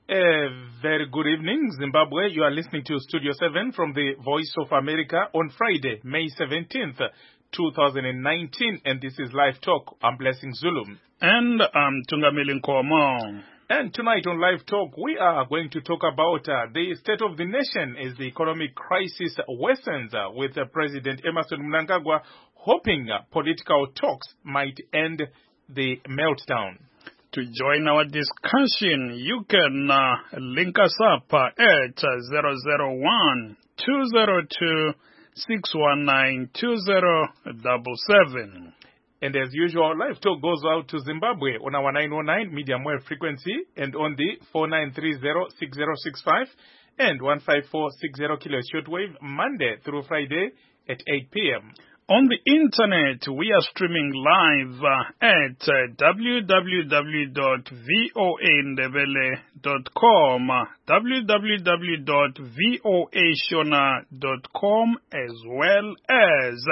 A very good evening, Zimbabwe. You are listening to Studio 7 from the Voice of America on Friday, May 17th, 2019, and this is Live Talk. I'm Blessing Zulu. And I'm Tungamili Nkomo. And tonight on Live Talk, we are going to talk about the state of the nation as the economic crisis worsens, with President Emmerson Mnangagwa hoping political talks might end the meltdown. To join our discussion, you can link us up at 001-202-619-2077. And as usual, Live Talk goes out to Zimbabwe on our 909 medium wave frequency and on the 4930-6065 and 15460 kHz shortwave Monday through Friday at 8 p.m. On the internet, we are streaming live at www.voandebele.com, www.voashona.com, as well as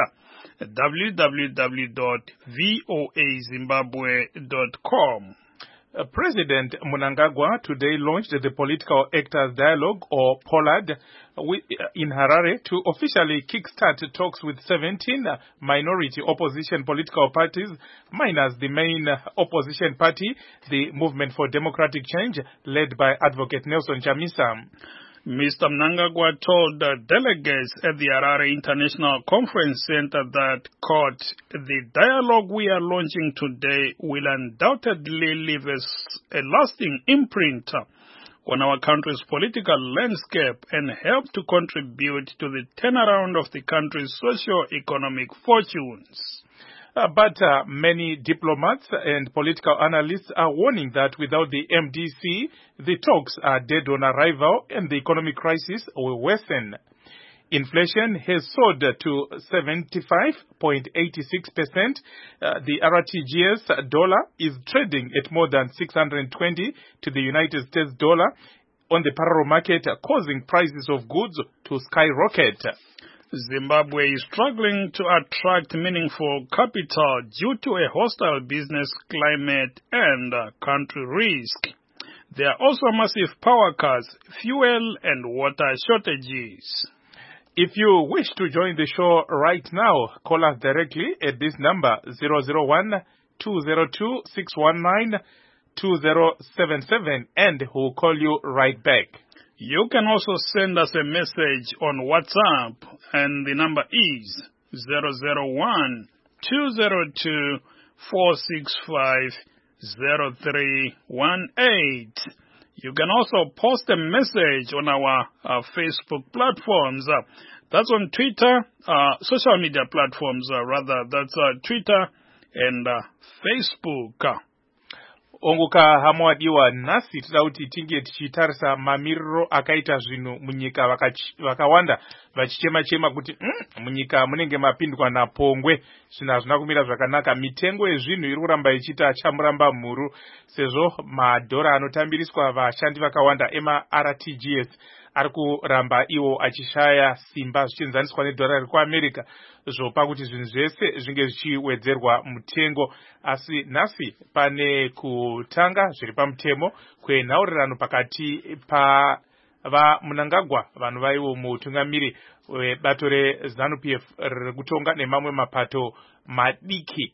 www.voazimbabwe.com. President Mnangagwa today launched the Political Actors Dialogue, or POLAD, in Harare to officially kickstart talks with 17 minority opposition political parties, minus the main opposition party, the Movement for Democratic Change, led by Advocate Nelson Chamisa. Mr. Mnangagwa told delegates at the Harare International Conference Center that, quote, the dialogue we are launching today will undoubtedly leave a lasting imprint on our country's political landscape and help to contribute to the turnaround of the country's socio-economic fortunes. But many diplomats and political analysts are warning that without the MDC, the talks are dead on arrival and the economic crisis will worsen. Inflation has soared to 75.86%. The RTGS dollar is trading at more than 620 to the United States dollar on the parallel market, causing prices of goods to skyrocket. Zimbabwe is struggling to attract meaningful capital due to a hostile business climate and country risk. There are also massive power cuts, fuel and water shortages. If you wish to join the show right now, call us directly at this number 001-202-619-2077 and we'll call you right back. You can also send us a message on WhatsApp, and the number is 001-202-465-0318. You can also post a message on our Facebook platforms. That's on Twitter, social media platforms, That's Twitter and Facebook. Onguka hamwadiwa nasi tidauti tinge tichitarisa mamiriro akaita zvinhu munyika vakawanda vachichema kuti munyika munenge mapindwa napongwe zvinhu hazvina kumira zvakanaka. Mitengo yezvinhu iri kuramba ichita chamuramba mhuru sezvo madhora anotambiriswa vashandi vakawanda ema-RTGS ari kuramba iwo achishaya simba zvichienzaniswa nedhora rekuAmerica zvopa kuti zvinhu zvese zvinge zvichiwedzerwa mutengo. Asi nhasi pane kutanga zviri pamutemo kwenhaurirano pakati paMnangagwa, vanhu vaivo mutungamiri webato reZANU-PF riri kutonga nemamwe mapato madiki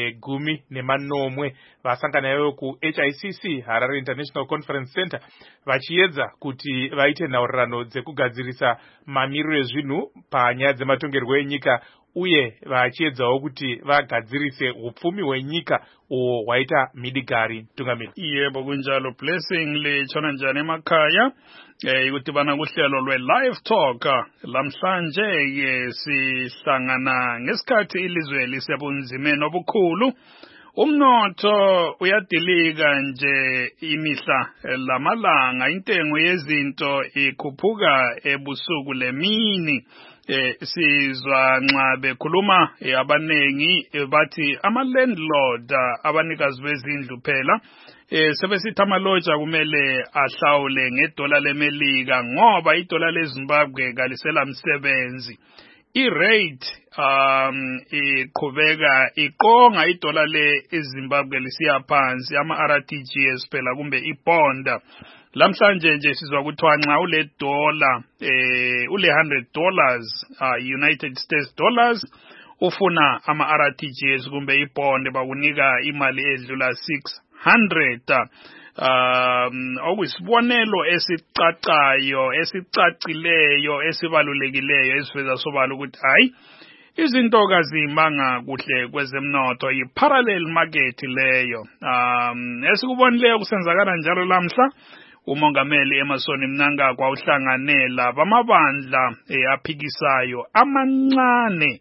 19 vasangana ivo kuHICC, Harare International Conference Center, vachiedza kuti vaite nhaurirano dzekugadzirisa mamiriro ezvinhu panyaya dzematongerwo enyika uye vachiedzawo kuti vagadzirise upfumi hwenyika uwo hwaita midigari. Tungamiri. Yebo kunjalo Blessing lichona njani emakhaya ukuthi bana kuhlelo lwe-Live Talk lamhlanje sihlangana ngesikhathi ilizwe lisebunzimeni obukhulu. Umnotho uyadilika nje imihla lamalanga, intengo yezinto ikhuphuka ebusuku lemini. Sizwa nxa bekhuluma abanengi bathi ama-landlord abanikazi bezindlu phela sebesithi amaloja kumele ahlawule ngedola lemelika ngoba idola leZimbabwe kalisela msebenzi. i-rate iqhubeka iqonga idola le-Zimbabwe lisiya phansi, ama-RTGS phela kumbe iponda. Lamhlanje nje sizwa kuthiwa nxa ule dollar ule-$100 United States dollars ufuna ama-RTGS kumbe iponde bakunika imali edlula 600. Okuyisibonelo esicacayo, esicacileyo, esibalulekileyo esiveza sobala ukuthi hayi izinto kazimanga kuhle kwezemnotho, i-parallel market leyo. Esikubonileyo kusenzakala njalo lamhla, umongameli Emmerson Mnangagwa uhlanganela bamabandla aphikisayo amancane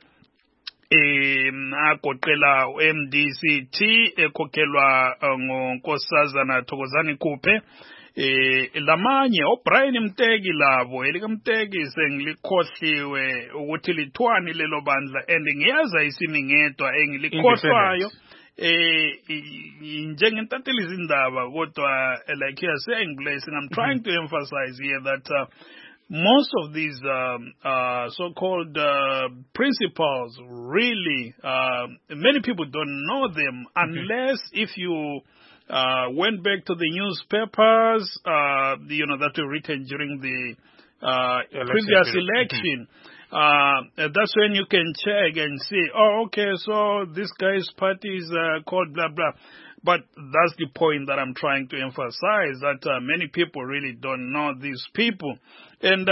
agoqela MDCT ekhokhelwa ngonkosazana Thokozani Kuphe, lamanye oBrian Mteki labo elika Mteki sengilikhohliwe ukuthi lithwani lelo bandla and ngiyaza isimi ngedwa engilikhohlwayo njengentatheli izindaba kodwa like you are saying, Blessing, I'm trying to emphasize here that most of these so-called principles really many people don't know them unless if you went back to the newspapers that were written during the previous election. That's when you can check and see, oh, okay, so this guy's party is called blah, blah. But that's the point that I'm trying to emphasize, that many people really don't know these people. And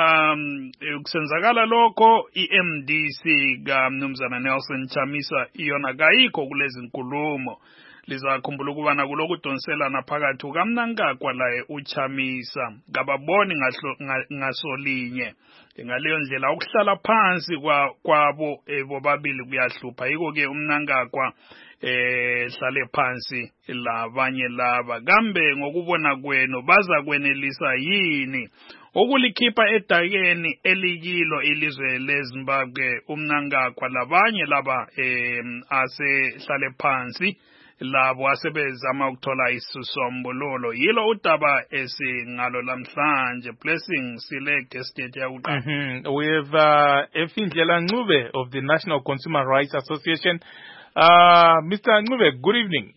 kusenzakala lokho iMDC kaMnumzana Nelson Chamisa iyona kayikho kulezi nkulumo. Lizakhumbula ukubana kulokudonselana phakathi kukaMnangagwa laye uChamisa ngababoni ngasolinye. Ngaleyo ndlela ukuhlala phansi kwabo bobabili kuyahlupha. Yiko ke uMnangagwa hlale phansi labanye laba. Kambe ngokubona kwenu baza kwenelisa yini ukulikhipha edakeni elikilo ilizwe leZimbabwe uMnangagwa labanye laba asehlale phansi labo asebezama ukuthola isisombululo? Yilo udaba esingalo lamhlanje. Blessing sile guest yakuqala. We have Efindlela Ncube of the National Consumer Rights Association. Mr. Ncube, good evening.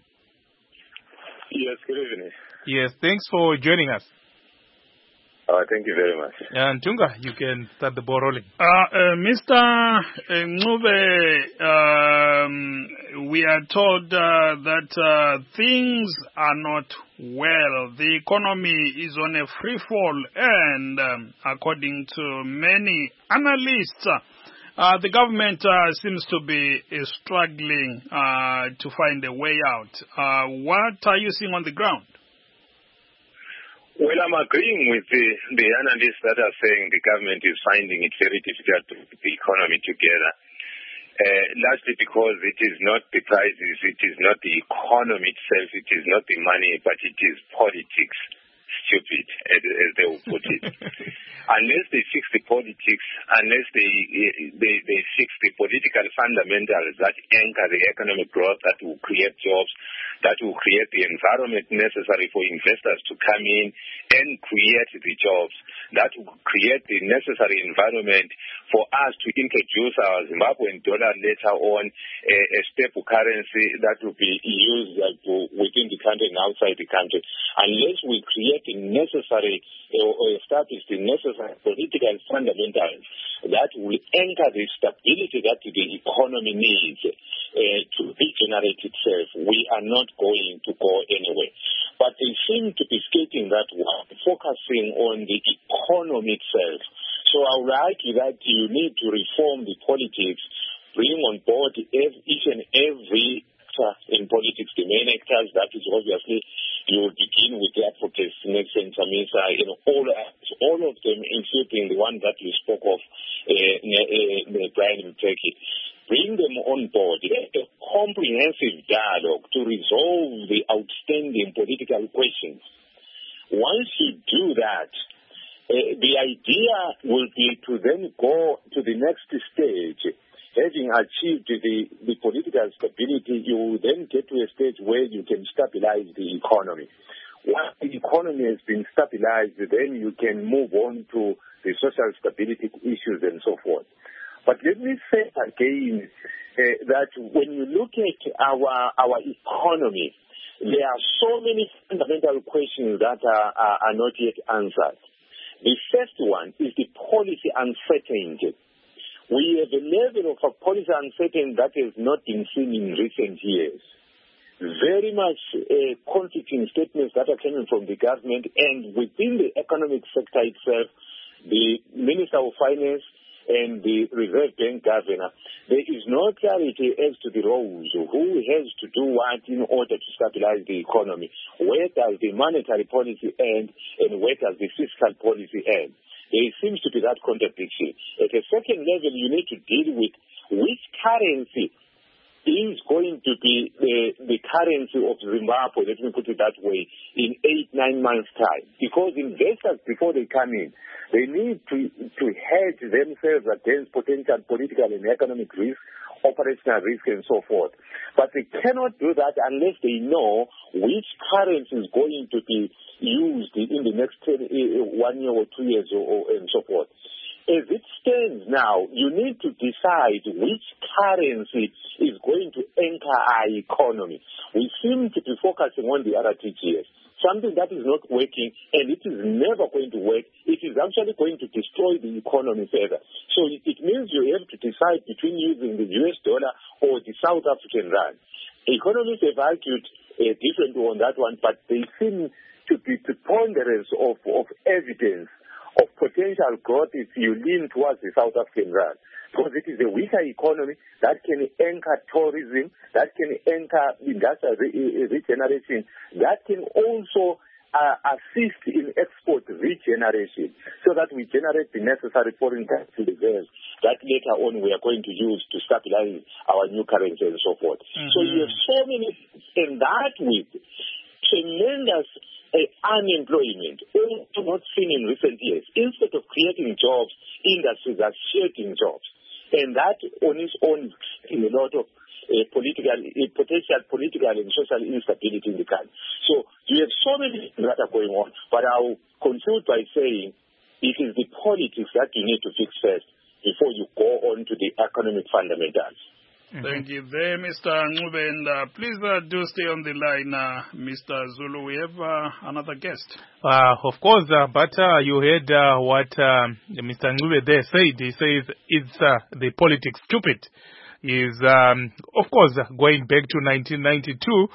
Yes, good evening. Yes, thanks for joining us. Thank you very much. And Tunga, you can start the ball rolling. Mr. Ncube, we are told that things are not well. The economy is on a free fall, and according to many analysts, the government seems to be struggling to find a way out. What are you seeing on the ground? Well, I'm agreeing with the analysts that are saying the government is finding it very difficult to put the economy together, largely because it is not the prices, it is not the economy itself, it is not the money, but it is politics. Stupid, as they will put it. Unless they fix the politics, unless they fix the political fundamentals that anchor the economic growth, that will create jobs, that will create the environment necessary for investors to come in and create the jobs, that will create the necessary environment for us to introduce our Zimbabwean dollar later on, a stable currency that will be used within the country and outside the country. Unless we create the necessary or establish the necessary political fundamentals that will anchor the stability that the economy needs to regenerate itself, we are not going to go anywhere. But they seem to be skating that one, focusing on the economy itself. So I would argue that you need to reform the politics, bring on board each and every actor in politics, the main actors. That is obviously, you will begin with the advocates, Nelson Chamisa, all of them, including the one that you spoke of, Brian Mteki. Bring them on board, a comprehensive dialogue to resolve the outstanding political questions. Once you do that, the idea will be to then go to the next stage. Having achieved the political stability, you will then get to a stage where you can stabilize the economy. Once the economy has been stabilized, then you can move on to the social stability issues and so forth. But let me say again that when you look at our economy, there are so many fundamental questions that are not yet answered. The first one is the policy uncertainty. We have a level of policy uncertainty that has not been seen in recent years. Very much conflicting statements that are coming from the government, and within the economic sector itself, the Minister of Finance and the Reserve Bank Governor, there is no clarity as to the roles, who has to do what in order to stabilize the economy. Where does the monetary policy end, and where does the fiscal policy end? There seems to be that contradiction. At a second level, you need to deal with which currency is going to be the currency of Zimbabwe, let me put it that way, in 8-9 months' time. Because investors, before they come in, they need to hedge themselves against potential political and economic risk, operational risk, and so forth. But they cannot do that unless they know which currency is going to be used in the next 1 year or 2 years and so forth. As it stands now, you need to decide which currency is going to anchor our economy. We seem to be focusing on the RTGS, something that is not working, and it is never going to work. It is actually going to destroy the economy further. So it means you have to decide between using the US dollar or the South African rand. Economists have argued differently on that one, but they seem to be preponderance of evidence of potential growth if you lean towards the South African rand. Because it is a weaker economy that can anchor tourism, that can anchor industrial regeneration, that can also assist in export regeneration so that we generate the necessary foreign currency reserves that later on we are going to use to stabilize our new currency and so forth. Mm-hmm. So you have so many, and that with tremendous unemployment, also not seen in recent years. Instead of creating jobs, industries are shedding jobs. And that on its own is in a lot of potential political and social instability in the country. So you have so many things that are going on, but I'll conclude by saying it is the politics that you need to fix first before you go on to the economic fundamentals. Thank you there, Mr. Ncube. And please do stay on the line, Mr. Zulu. We have another guest. Of course, but you heard what Mr. Ncube there said. He says it's the politics stupid. Is of course going back to 1992,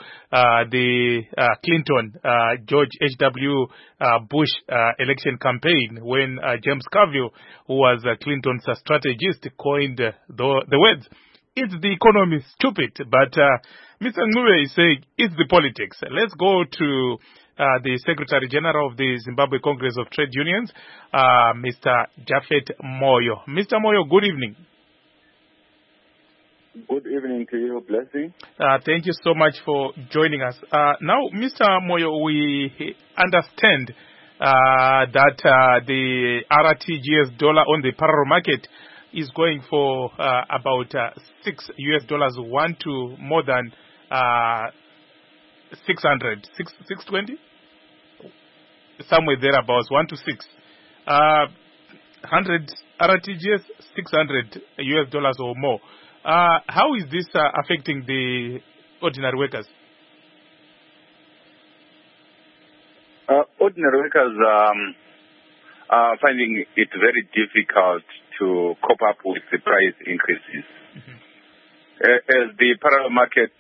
the Clinton George H.W. Bush election campaign, when James Carville, who was Clinton's strategist, coined the words, "It's the economy stupid," but Mr. Ncube is saying it's the politics. Let's go to the Secretary General of the Zimbabwe Congress of Trade Unions, Mr. Japhet Moyo. Mr. Moyo, good evening. Good evening to you, Blessing. Thank you so much for joining us. Now, Mr. Moyo, we understand that the RTGS dollar on the parallel market is going for about $6 one to more than 600, 620, somewhere thereabouts, 1 to 6. 100 RTGS, $600 or more. How is this affecting the ordinary workers? Ordinary workers are finding it very difficult to cope up with the price increases. Mm-hmm. As the parallel market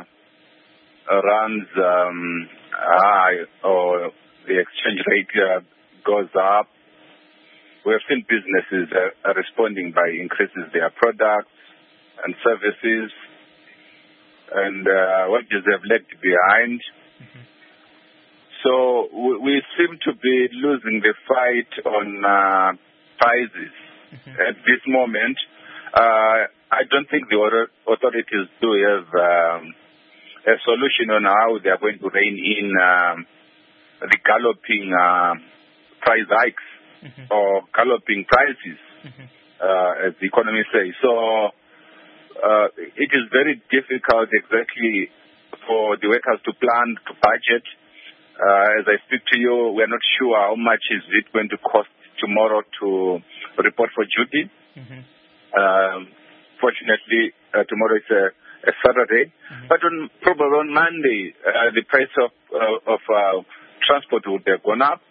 runs high, or the exchange rate goes up, we have seen businesses are responding by increasing their products and services, and wages have lagged behind. Mm-hmm. So we seem to be losing the fight on prices. Mm-hmm. At this moment. I don't think the authorities do have a solution on how they are going to rein in the galloping price hikes. Mm-hmm. or galloping prices, mm-hmm. As the economists say. So it is very difficult exactly for the workers to plan, to budget. As I speak to you, we are not sure how much is it going to cost tomorrow to report for duty. Mm-hmm. Fortunately, tomorrow is a Saturday. But probably on Monday, the price of transport would have gone up.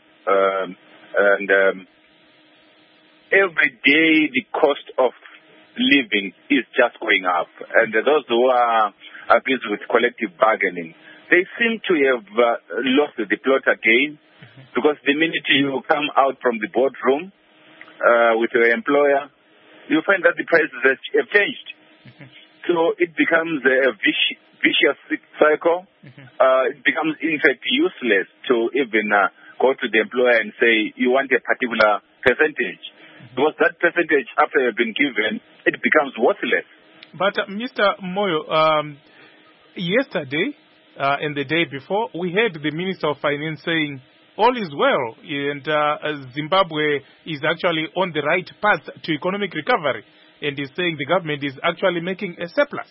Every day the cost of living is just going up. And those who are busy with collective bargaining, they seem to have lost the plot again, because the minute you come out from the boardroom with your employer, you find that the prices have changed. So it becomes a vicious cycle. It becomes, in fact, useless to even go to the employer and say you want a particular percentage. Because that percentage, after you've been given, it becomes worthless. But Mr. Moyo, yesterday and the day before, we heard the Minister of Finance saying all is well, and Zimbabwe is actually on the right path to economic recovery, and he's saying the government is actually making a surplus.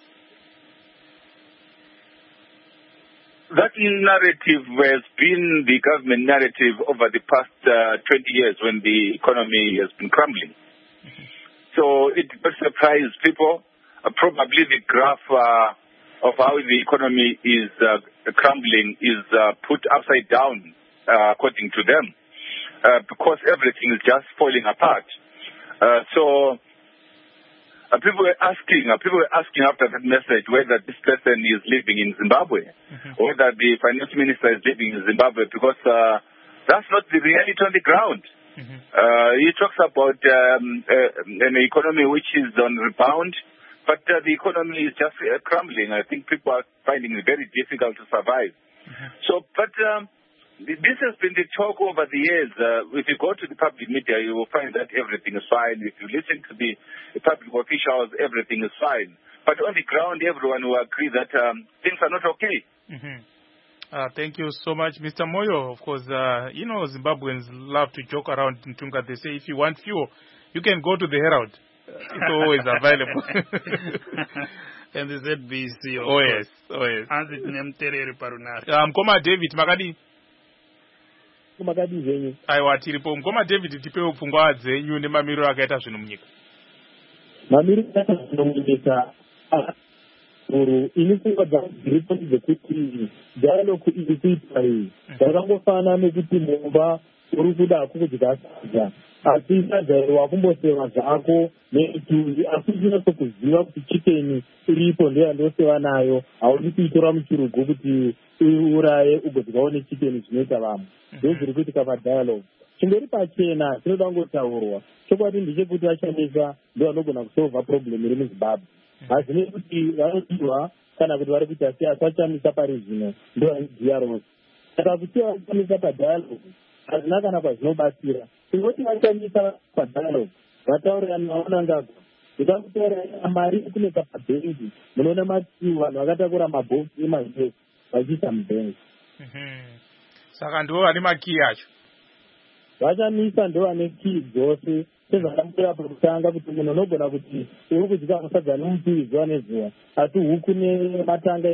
That narrative has been the government narrative over the past 20 years when the economy has been crumbling. So it would surprise people. Probably the graph of how the economy is crumbling is put upside down, according to them, because everything is just falling apart. People were asking after that message whether this person is living in Zimbabwe, or whether the finance minister is living in Zimbabwe, because that's not the reality on the ground. He talks about an economy which is on rebound, but the economy is just crumbling. I think people are finding it very difficult to survive. This has been the talk over the years. If you go to the public media, you will find that everything is fine. If you listen to the public officials, everything is fine. But on the ground, everyone will agree that things are not okay. Thank you so much, Mr. Moyo. Of course, Zimbabweans love to joke around in Tunga. They say if you want fuel, you can go to the Herald. It's always available. And the ZBC. Oh yes. And it's Nemtereri Parunar. Mkoma David, Magadi. Magadi zenyu. Aiwa tiripo. Mkoma David tipewo pfungwa dzenyu nemamiriro akaita zvinhu munyika. Mamiriro akaita zvinhu munyika. Ini pfungwa dzangu dziripo ndedzekuti dialogue iri kuitwa iyi dzakangofana nekuti mumba uri kuda kudya sadza, asi sadza wakumboseva zvako neituzi, asi uchinatso kuziva kuti chikeni iripo ndeyandoseva nayo, haudi kuitora muchirugu kuti uuraye ugodyawo nechikeni zvinoita vamwe. Ndo zviri kuitika padialogue. Chingori pachena chinoda kungotaurwa. Chokwadi ndechekuti vachanesa ndo vanogona kusolva problem iri muZimbabwe. Hazine kuti vanodiwa kana kuti vari kuita sei, asi vachamisa pari zvino ndo vanodziya rose. Saka kuti vachamisa padialogue hazina kana kwazvinobatsira. Ingoti vachamisa padialogue vataurirana navanangagwa, ikakutaurira mari kuneka pabhengi, munoona matsiu vanhu vakatakura mabhokisi emazvese vachiisa mubhengi. Saka ndo vane makii acho. Vachamisa ndo vane kii dzose sezvakambira pakutanga, kuti munhu unogona kuti uri kudya musadza nomupiwi zuva nezuva, asi huku nematanga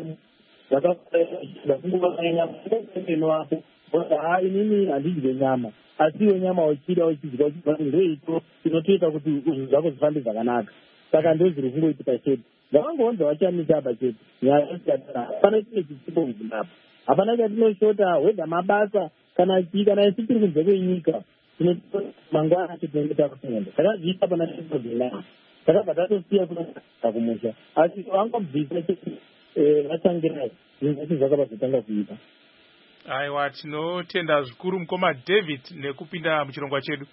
zvakaakungovaenyaenowako inini handidye nyama, asi iwe nyama uchida uchidya uchidya ndoito inotoita kuti zvinhu zvako zvifambe zvakanaka. Saka ndo zviri kungoitika chete. Ndakangoonza vachamisa apa chete nyaya yasiyana. Hapana chine chisipo muZimbabwe, hapana chatinoshota, wedha mabasa kana isi tiri kunze kwenyika mangwana tinenge takuenda. Saka zviita pana chizozvinaa, takabva tatosiya kunoa kumusha, asi vangobvisa chete vatangirai zvinhu zvese zvakabva zvatanga kuita. Aiwa, tinotenda zvikuru Mukoma David nekupinda muchirongwa chedu.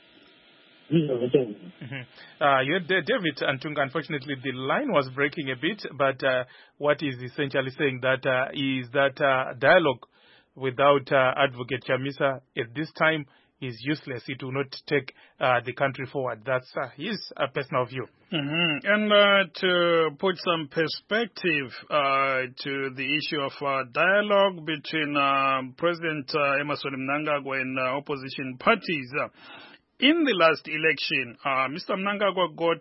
David Antunga, unfortunately the line was breaking a bit, but what is essentially saying that is that dialogue without Advocate Chamisa at this time is useless. It will not take the country forward. That's his personal view. And to put some perspective to the issue of dialogue between President Emmerson Mnangagwa and opposition parties, in the last election, Mr. Mnangagwa got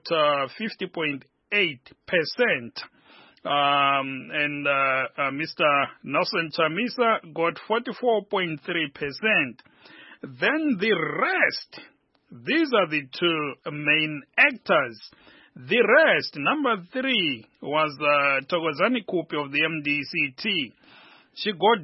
50.8%. And Mr. Nelson Chamisa got 44.3%. Then the rest, these are the two main actors. The rest, number 3, was Thokozani Kupi of the MDCT. She got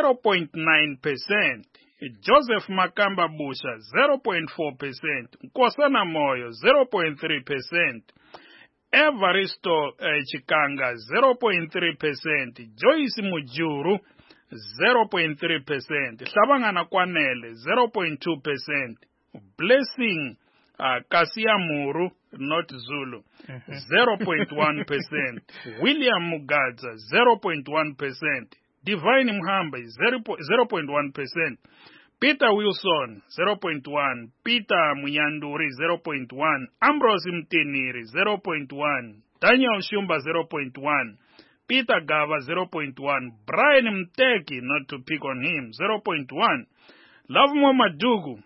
0.9%. Joseph Makamba Busha, 0.4%. Nkosana Moyo, 0.3%. Evaristo Chikanga, 0.3%. Joyce Mujuru, 0.3%. Shabangana Kwanele, 0.2%. Blessing Kasia Muru, not Zulu, 0.1%. William Mugadza, 0.1%. Divine Mhamba, 0.1%. Peter Wilson, 0.1. Peter Muyanduri, 0.1. Ambrose Mteniri, 0.1. Daniel Shumba, 0.1. Peter Gava, 0.1. Brian Mteki, not to pick on him, 0.1. Lovemo Madugu,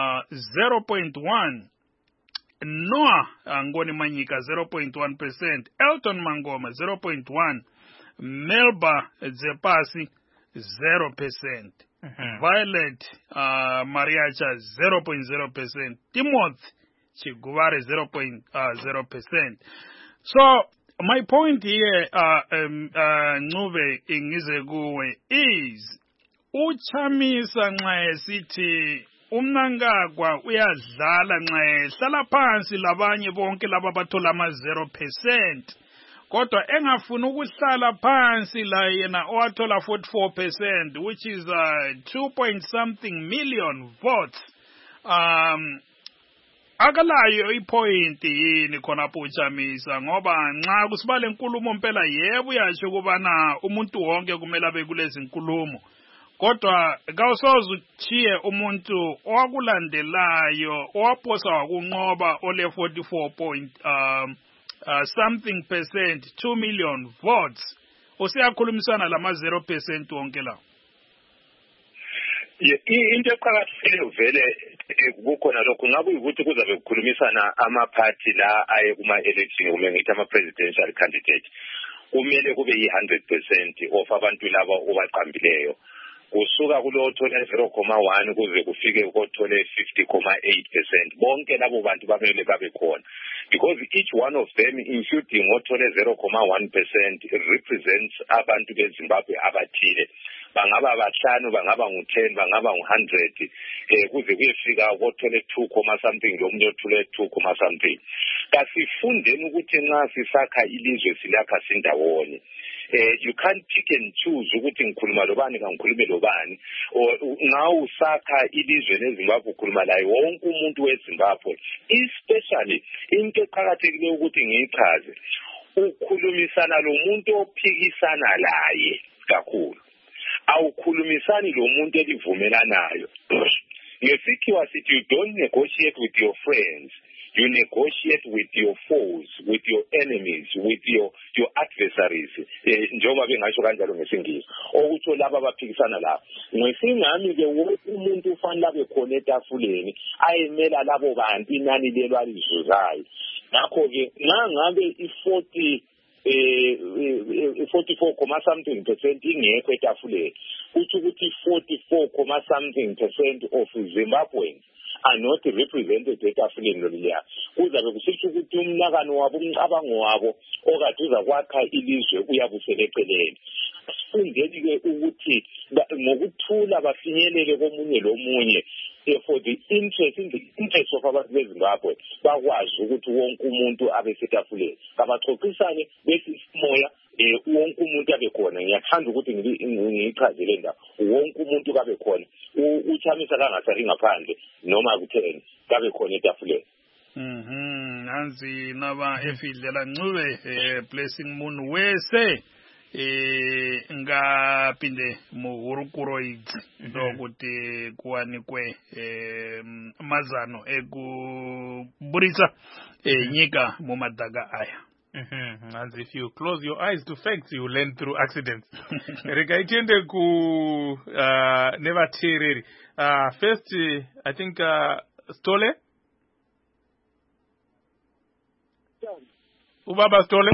0.1. Noah Ngoni Manyika, 0.1%. Elton Mangoma, 0.1. Melba Zepasi, 0%. Violet Mariacha, 0.0%. Timothy Chiguvare, 0.0%. So, my point here, Nuve Ingizeguwe, is Uchamisa nxa esithi umnangagwa uyadlala nxa ehlala phansi labanye bonke laba bathola ama 0%. Kodwa engafuna ukuhlala phansi la yena owathola 44%, which is 2.something million votes. Akalayo ipoint yini khonapho uChamisa ngoba nxa kusibale inkulumo mpela yebo uyasho kubana umuntu wonke kumele abe kulezi inkulumo. Kodwa kawusoze uchiye umuntu owakulandelayo owaposa wakunqoba ole 44 something percent, 2 million votes. Usiyakhulumisana lama 0% wonke la. Into eqhakathekile vele kukhona lokho ngabe ukuthi kuzabe kukhulumisana ama-party la aye kuma-election kumele ngithi ama-presidential candidate. Kumele kube yi-100% of abantu laba obaqambileyo. Kusuka kulo othole 0.1 kuze kufike kothole 50.8%. Bonke labo bantu bamele babe khona. Because each one of them, including othole 0.1%, represents abantu beZimbabwe abathile. Bangaba bahlanu, bangaba ngu10, bangaba ngu100, kuze kuyefika kothole 2, something lo muntu othole 2, something. Kasifundeni ukuthi nxa sisakha ilizwe silakha sindawonye. You can't pick and choose ukuthi ngikhuluma lobani kangikhulume lobani. Nxa usakha ilizwe leZimbabwe ukhuluma laye wonke umuntu weZimbabwe, especially into eqhakathekile ukuthi ngiyichaze, ukhulumisana lo muntu ophikisana laye kakhulu. Awukhulumisani lo muntu elivumelanayo. Ngesikhiwa sithi you don't negotiate with your friends. You negotiate with your foes, with your enemies, with your adversaries. Njengoba bengasho kanjalo ngesingisi. Okutho laba abaphikisana la. Ngesingami ke wonke umuntu ufanele abe khona etafuleni ayemela labo bantu inani lelo alizuzayo. Ngakho ke ngabe i40 44, something percent ingekho etafuleni. Uthi ukuthi 44, something percent of Zimbabweans are not represented etafuleni loliya. Kuzabe kusitsho ukuthi umnakano wabo umcabango wabo okade uzakwakha ilizwe uyabuseleceleni. Sifundeni ke ukuthi ngokuthula bafinyelele komunye lomunye for the interest of abantu beZimbabwe bakwazi ukuthi wonke umuntu abe setafuleni. Kabaxoxisane bese moya wonke umuntu abe khona. Ngiyathanda ukuthi ngiyichazele ndawo wonke umuntu kabe khona. Uchamisa kangasari ngaphandle noma kutheni kabe khona etafuleni. Nanzi naba efidlela Ncube Blessing Moon wese ngapinde muhurukuroid lokuthi kuwanikwe mazano ekuburisa nyika mumadaga aya. And if you close your eyes to facts, you learn through accidents. Rekaitende ku nevateereri. First, I think Stole. Ubaba Stole.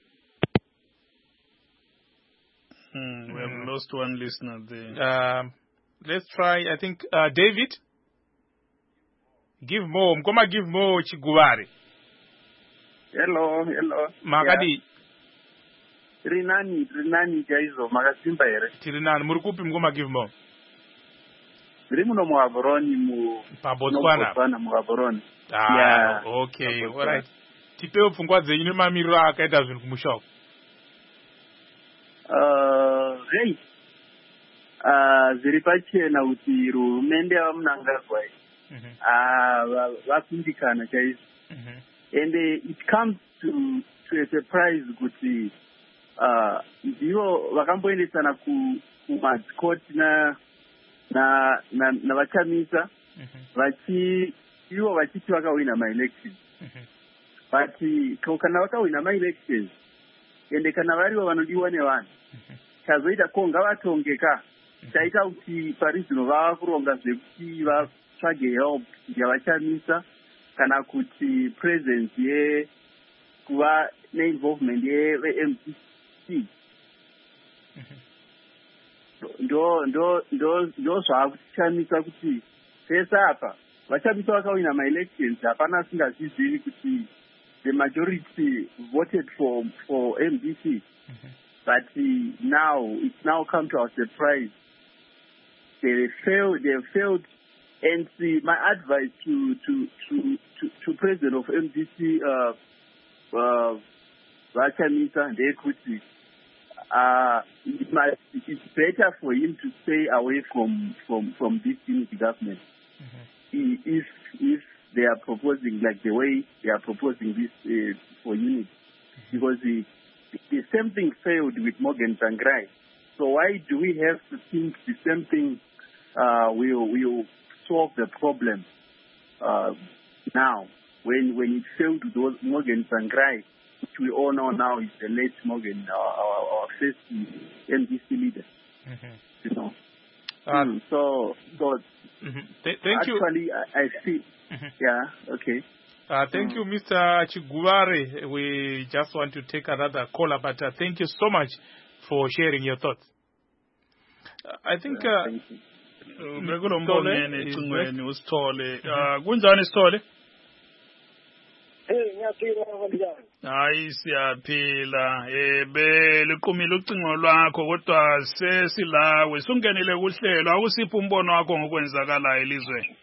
We have lost one listener there. Let's try, I think, David. Give more. Mkoma give more Chiguvare. Hello. Makadi. Rinani jaizo makasimba here. Tirinani murikupi mgoma give mo. Rimuno muaboroni mu Botswana. Botswana muaboroni. Yeah. Okay. All right. Tipeo pfungwa dzenyu nemamiriro akaita zvinhu kumushoko. Hey. Zviri pachena kuti hurumende yaMnangagwa vakundikana chaizvo. And it comes to a surprise kuti ndivo vakamboendesana kumadzikoti navachamisa ivo vachiti vakawina maelections. But kana vakawina maelections ende kana varivo vanodiwa nevanhu chazoita ko ngavatongeka chaita kuti parizvino vava kuronga zvekuti vatsvage help yavachamisa kana kuti presence kuva neinvolvement ye-MDC ndo zvaakuchamisa kuti pese apa vachamisa vakawina maelections hapana asingazvizvini kuti the majority voted for MDC. But it's now come to our surprise. They failed. And my advice to president of MDC, Vachamisa Ndekuti, it's better for him to stay away from this unity government. If they are proposing like the way they are proposing this for unity, because the same thing failed with Morgan Tsvangirai. So why do we have to think the same thing will solve the problem now when it failed with Morgan Tsvangirai, which we all know now is the late Morgan, our first MDC leader. You know. Thank you. Actually, I see. Yeah. Okay. Thank you, Mr. Chiguvare. We just want to take another caller, but thank you so much for sharing your thoughts. I think. Hayi siyaphila beliqhumile ucingo lwakho kodwa sesilawe sungenile kuhlelo akusiphi umbono wakho ngokwenzakalayo elizweni.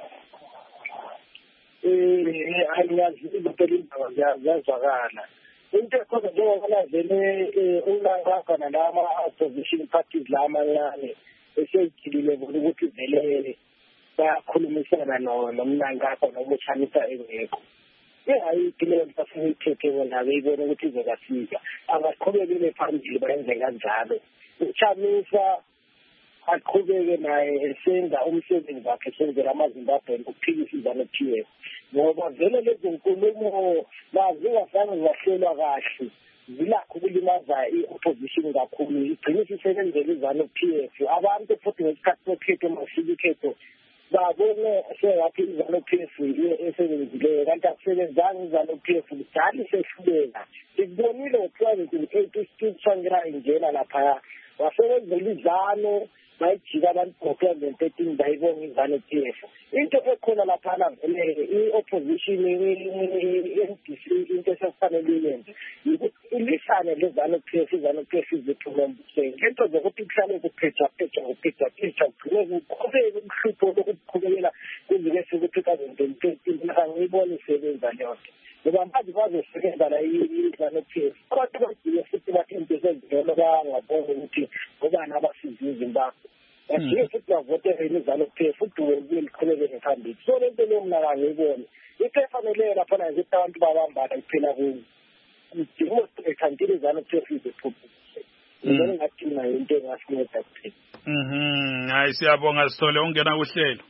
Angiyazi phela indaba ziyazwakala into ekhona njengoba vele uNangagwa nalama opposition parties lamancane esejilile ukuthi vele bayakhulumisana noMnangagwa nokuchamisa engekho. Hayi bafuna ithethe bona beyibona ukuthi izokafika abaqhubekele phambili bayenze kanjalo uchamisa aqhubeke naye esenza umsebenzi wakhe esenzela amaZimbabwe ukuphikisa iZANU-PF ngoba vele lezi nkulumo zingafanele zahlelwa kahle zilakho ukulimaza i-opposition kakhulu igcine isebenzela iZANU-PF abantu futhi ngesikhathi sokhetho emafika ikhetho babone sengathi iZANU-PF esebenzileyo kanti akusebenzanga iZANU-PF kudala isehluleka sikubonile ngo-2008 uSteve Tsvangirai ingena laphaya wasebenzela iZANU bayijika abantu ngo-2013 bayibonga iZANU-PF into ekhona laphana vele i-opposition i-NDC into esekufanele iyenze ilisane leZANU-PF iZANU-PF iziphume embusweni lento zokuthi kuhlale kuphetha kugcine kuqhubeke ubuhlupho lokuqhubekela kuzike sekuthi-2013 angiyiboni isebenza leyonto ngoba manje bazosebenza la iZANU-PF kodwa bagcine futhi bathi into ezenzilelo bangaboni ukuthi ngobani abasiza iZimbabwe bajike futhi bavotele iZANU-PF futhi liqhubekele phambili so lento leyo mna angiyiboni into efaneleyo laphana ukuthi abantu babambana kuphela kuyo kanti iZANU-PF iziphuphise ngibona ngathi nayo into engasinceda kuphela. Hayi siyabonga Sithole ungena kuhlelo.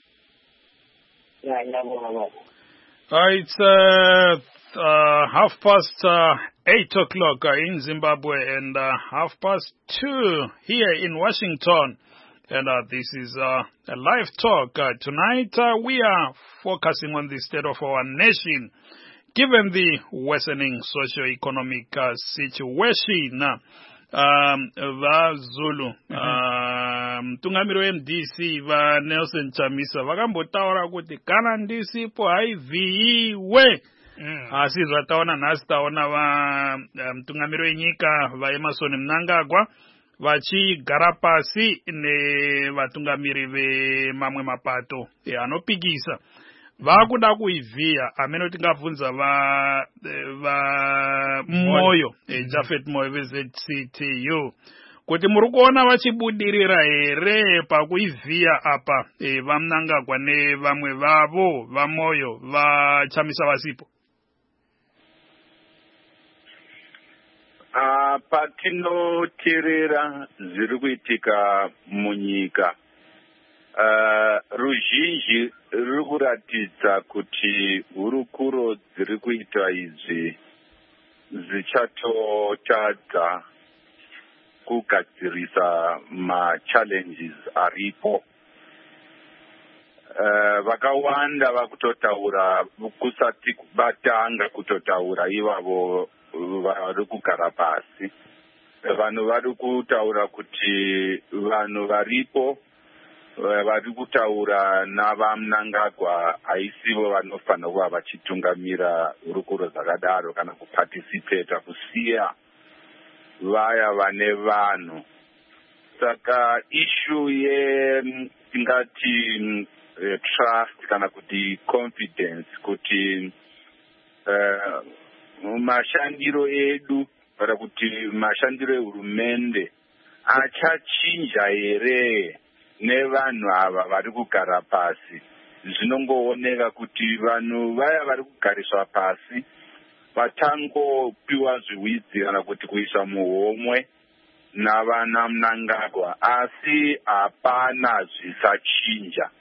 Yeah, ngiyabonga. It's 8:30 in Zimbabwe and 2:30 here in Washington. And this is a live talk. Tonight we are focusing on the state of our nation, given the worsening socio-economic situation. VaZulu, Mtungamiro MDC, Nelson Chamisa, Vagambotaura kuti kana ndisipo haiviwe asi zvataona nhasi taona mutungamiri wenyika vaEmmerson Mnangagwa vachigara pasi nevatungamiri vemamwe mapato anopikisa vakuda kuivhiya amene tingabvunza Moyo Japhet Moyo veZCTU kuti muri kuona vachibudirira here pakuivhiya apa vaMnangagwa nevamwe vavo vaMoyo vachamisa vasipo. Patinoteerera zviri kuitika munyika, ruzhinji ruri kuratidza kuti hurukuro dziri kuitwa idzi dzichatotadza kugadzirisa machallenges aripo. Vakawanda vakutotaura kusati batanga kutotaura ivavo vari kugara pasi. Vanhu vari kutaura kuti vanhu varipo vari kutaura navaMnangagwa haisivo vanofanira kuva vachitungamira hurukuro dzakadaro kana kuparticipata, kusiya vaya vane vanhu. Saka issue tingati trust kana kuti confidence kuti mashandiro edu kana kuti mashandiro ehurumende achachinja here nevanhu ava vari kugara pasi. Zvinongooneka kuti vanhu vaya vari kugariswa pasi vatangopiwa zviwidzi kana kuti kuiswa muhomwe navana Mnangagwa, asi hapana zvisachinja.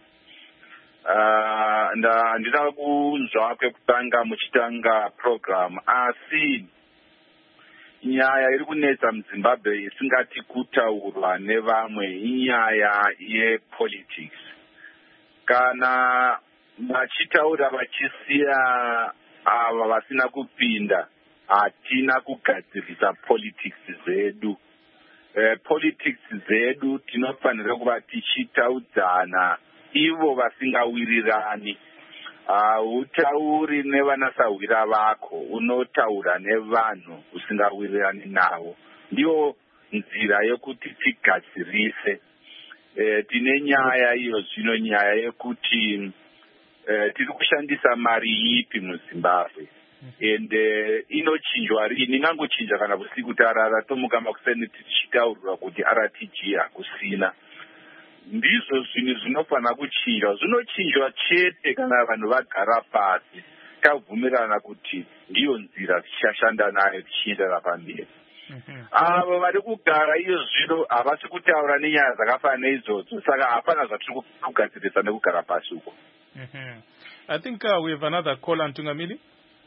Ndina kunzwa kwekutanga muchitanga program, asi nyaya iri kunetsa muZimbabwe isingati kutaurwa nevamwe inyaya yepolitics. Kana vachitaura vachisiya ava vasina kupinda, hatina kugadzirisa politics zedu. Politics zedu tinofanira kuva tichitaudzana ivo vasingawirirani. Utauri nevanasahwira vako, unotaura nevanhu usingawirirani navo. Ndiyo nzira yekuti tigadzirise. Tine nyaya iyo zvino, nyaya yekuti tiri kushandisa mari ipi muZimbabwe, ende inochinjwa rini. Ingangochinja kana usiku tarara tomuka makuseni tichitaurirwa kuti RTG hakusina. Ndizvo zvinhu zvinofanira kuchinjwa. Zvinochinjwa chete kana vanhu vagara pasi tabvumirana kuti ndiyo nzira tichashanda nayo tichiendera pamberi. Avo vari kugara iyo zvino havasi kutaura nenyaya dzakafanana neidzodzo, saka hapana zvatiri kugadzirisa nekugara pasi uko. I think we have another call, Mtungamiri.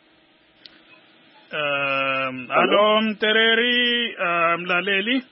Hello, Mtereri, Mlaleli.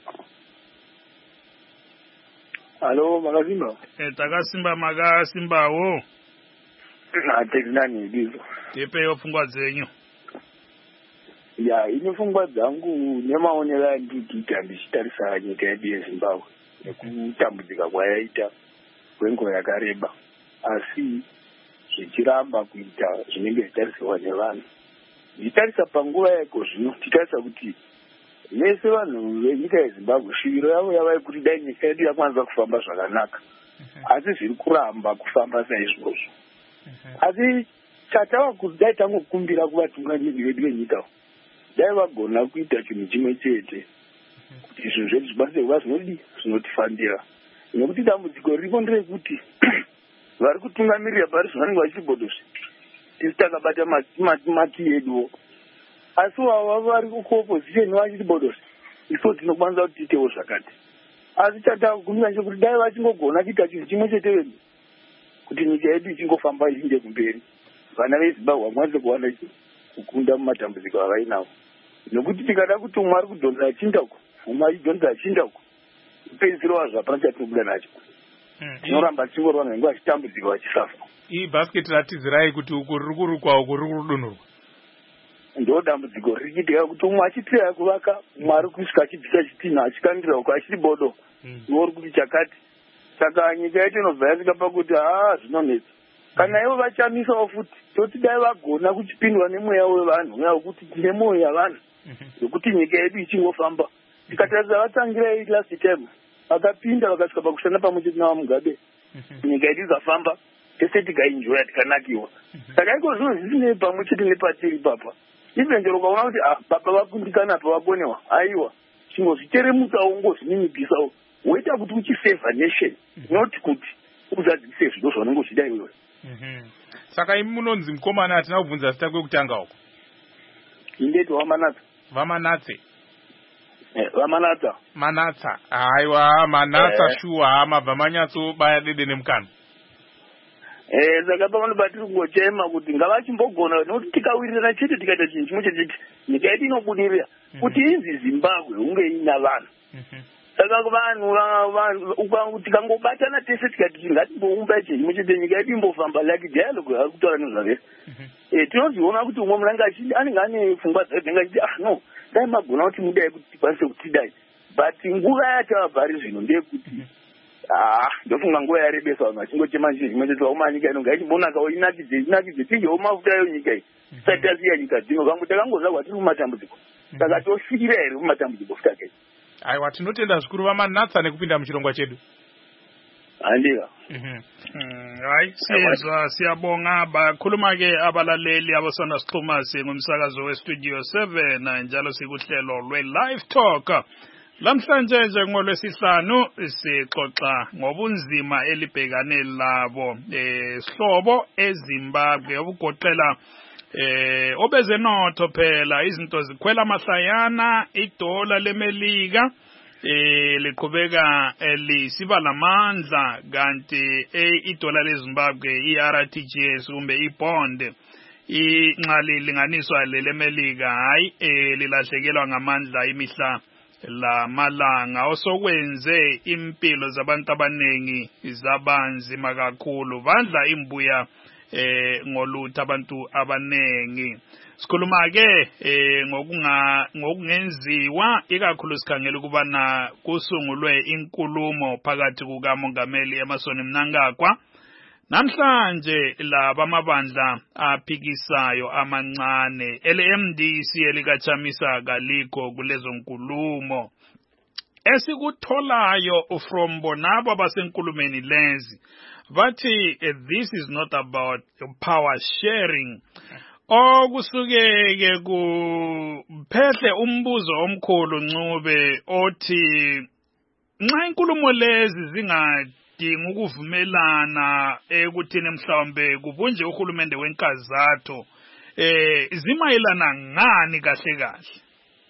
Hello, Magasimba. Takasimba Magasimbawo. Hatekunani ndizo. Tipewo pfungwa dzenyu. Ya, ine pfungwa dzangu nemaonero andikuita ndichitarisa nyika yedu yeZimbabwe nekutambudzika kwayaita kwenguva yakareba, asi zvichiramba kuita zvinenge zvitarisirwa nevanhu. Nditarisa panguva yako zvino, titarisa kuti vese vanhu venyika yeZimbabwe shuviro yavo yava kuti dai nyika yedu yakwanisa kufamba zvakanaka, asi zviri kuramba kufamba saizvozvo. Asi chatava kuti dai tangokumbira kuvatungamiri vedu venyika, dai vagona kuita chinhu chimwe chete kuti zvinhu zvedu zvikwanise kuva zvinotifambira. Nekuti dambudziko riripo nderekuti vari kutungamirira pari zvanenge vachibhodosvi tisi takabata mati yeduwo, asi vava vari kuopposition vachitibhodosvi iso tinokwanisa kuti tiitewo zvakati. Asi chatakumbira chekuti dai vachingogona kuita chinhu chimwe chete vedu kuti nyika yedu ichingofamba ichiende kumberi, vana veZimbabwe vakwanise kuwana kukunda mumatambudziko avainawo. Nokuti tikada kuti umwe ari kudhonza achinda uko, umwe achidhonza achinda uko, upedzisiro wazvo hapana chatinobuda nacho. Tinoramba tichingorwa nenguva achitambudzika vachisafa. Iyi bhasiketi ratizirai kuti uku riri kurukwa uku riri kudonhorwa. Ndo dambudziko riri kuitika kuti umwe achitira kuvaka, umwe ari kusvika achibvisa chitinha achikandira uko achiti bodo, iwo uri kuti chakati. Saka nyika yacho inobva yasvika pakuti zvinonetsa. kana ivo vachamisawo futi toti dai vagona kuchipindwa nemweya wevanhu mweya wekuti tine mwoyo yavanhu yokuti nyika yedu ichingofamba tikatarisa vatangirei last time vakapinda vakasvika pakushanda pamwe chete navamugabe nyika yedu ikafamba tese tikainjoya tikanakiwa saka iko zvinhu zvisinei pamwe chete nepatiri papa ivhenjero ukaona kuti baba vakundikana apa vakonewa aiwa chingozviteremusawo ngozvininipisawo woita kuti uchisevha nation not kuti uzadzise zvido zvaunenge uchida iwewe. Saka imi munonzi mukomana hatina kubvunza zita kwekutanga uko. Indeti Wamanatsa. Vamanatse. Vamanatsa. Manatsa. Aiwa Manatsa shuwa mabva manyatso baya dede nemukana. Saka pamwe batiri kungochema kuti ngavachimbogona nokuti tikawirirana chete tikaita chinhu chimwe chete nyika yedu inobudirira kuti inzi Zimbabwe hunge ina vanhu. Saka vanhu tikangobatana tese tikati ngatimboumba chinhu chimwe chete nyika yedu imbofamba like dialogue yakutaura nezvavese. Tinoziona kuti umwe munenge anenge ane pfungwa dzadenga achiti no dai magona kuti mudai kuti tikwanise kutidai but nguva yatavabvari zvino ndeyekuti ndofunga nguva yarebesa vanhu vachingochema chinhu chimwe chete vauma nyika ino ngaichimbonakawo inakidze tingewo mafuta ayo nyika iyi tisati tasiya nyika dzino kangu takangozvagwa tiri mumatambudziko saka tosvikira here mumatambudziko futakei. Aiwa tinotenda zvikuru Vamanatsa nekupinda muchirongwa chedu. Andika. Hayi siyabonga bakhuluma-ke abalaleli abasanda sixhuma ngomsakazo westudio 7 njalo sikuhlelo lwe-live talk. Lamhlanje nje ngolwesihlanu sixoxa ngobunzima elibhekane labo sihlobo eZimbabwe obugoqela obezenotho phela izinto zikhwela amahlayana idola lemelika liqhubeka lisiba lamandla kanti idola leZimbabwe iRTGS kumbe ibond inxali linganiswa lemelika hayi lilahlekelwa ngamandla imihla la malanga osokwenze impilo zabantu abanengi zabanzima kakhulu bandla imbuya ngolutho abantu abanengi. Sikhuluma ke ngokungenziwa ikakhulu sikhangela ukubana kusungulwe inkulumo phakathi kukaMongameli Emmerson Mnangagwa namhlanje laba amabandla aphikisayo amancane LMDC elikachamisa kalikho kulezo nkulumo esikutholayo from bonabo abasenkulumeni lezi bathi this is not about power sharing. Okusuke-ke kuphehle umbuzo omkhulu Ncube othi nxa inkulumo lezi zingadinga ukuvumelana ekuthini mhlawumbe kubunje uhulumende wenkazatho zimayelana ngani kahle kahle?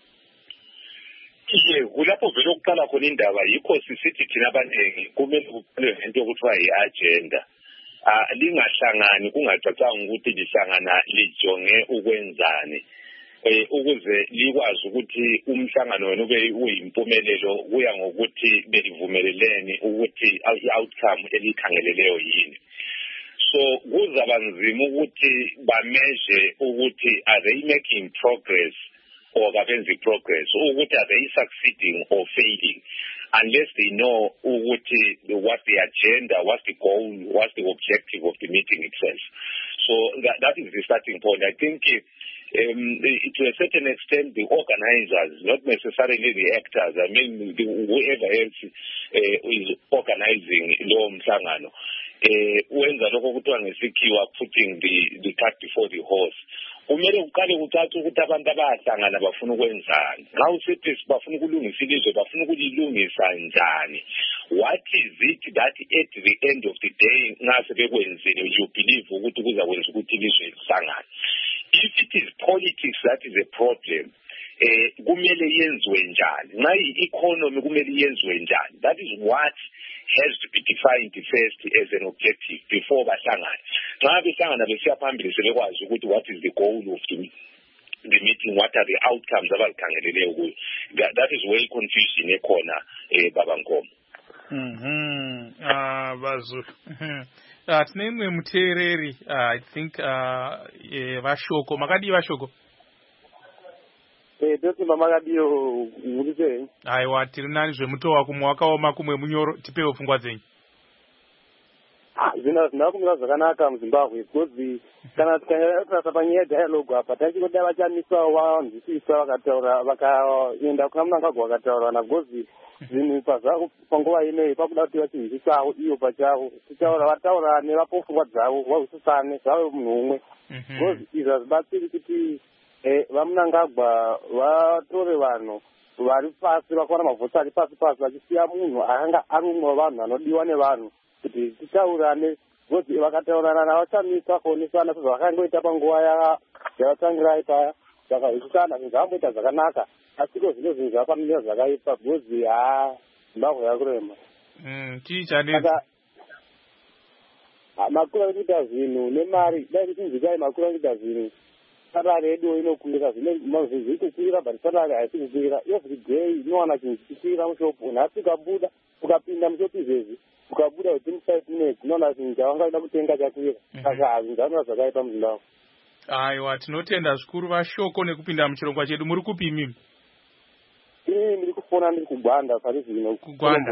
Kulapho vele ukuqala khona indaba yikho sisithi thina abaningi kumele kuqale into yokuthiwa yi-agenda. Lingahlangani kungacacanga ukuthi lihlangana lijonge ukwenzani ukuze likwazi ukuthi umhlangano wenu ube uyimpumelelo kuya ngokuthi belivumeleleni ukuthi i-outcome elikhangeleleyo yini. So kuzaba nzima ukuthi bameasure ukuthi are they making progress or kabenzi progress ukuthi are they succeeding or failing unless they know what's the agenda, what's the goal, what's the objective of the meeting itself. So that is the starting point. I think to a certain extent the organizers, not necessarily the actors, I mean whoever else is organizing lowo mhlangano wenza lokho kuthiwa ngesikhiwa putting the cart before the horse. Kumele uqale uthathe ukuthi abantu abahlangana bafuna ukwenzani. Nxa usethi bafuna ukulungisa ilizwe bafuna ukulilungisa njani. What is it that at the end of the day nxa sebekwenzile you believe ukuthi kuzakwenza ukuthi ilizwe lihlangane? If it is politics that is a problem, kumele yenziwe njani? Nxa i-economy kumele yenziwe njani? That is what has to be defined first as an objective before bahlangane. Nxa behlangana besiya phambili sebekwazi ukuthi what is the goal of the meeting, what are the outcomes abazikhangeleleyo kuyo. That is where confusion ekhona Baba Nkomo. Bazulu. Tinemwe muteereri I think vashoko makadi vashoko Toti mamakadio ngulise. Aiwa tiri nani zvemutowa kumwe wakaoma kumwe munyoro tipewo pfungwa dzenyu. zvina kumira zvakanaka muZimbabwe because kana tikatarisa panyaya yedialogue apa tachikoda vachamisawo vanzwisisa vakataura vakaenda kuna Mnangagwa vakataura nagozi zvinhu panguva ineyi pakuda kuti vachinzwisawo iyo pachavo vataurane vapo pfungwa dzavo vahwisisane zvave munhu umwe because izvi hazvibatsiri kuti vaMnangagwa vatore vanhu vari pasi vakawana mavhoti ari pasi vachisiya munhu akanga ari umwe wavanhu anodiwa nevanhu kuti titaurane because vakataurana vachamisa kuonesana sezvavakangoita panguva yavatangira ipaya vakahwisisana zvinhu zvavamboita zvakanaka asi ko zvino zvinhu zvafanira zvakaipa because Zimbabwe yakurema tiichaneza makuru ari kuita zvinhu nemari dai kutinzikai makuru ari kuita zvinhu salari yedu inokwira zviri kukwira but salari haisi kukwira every day inowana chinhu chichikwira mushopu nhasi ukabuda ukapinda mushopu izvezvi ukabuda within 5 minutes unoona chinhu chavangaida kutenga chakwira saka zvinhu zvamira zvakaipa muZimbabwe. Aiwa, tinotenda zvikuru vashoko nekupinda muchirongwa chedu. Muri kupi imimi? Inini ndiri kufona ndiri kugwanda pari zvino kugwanda.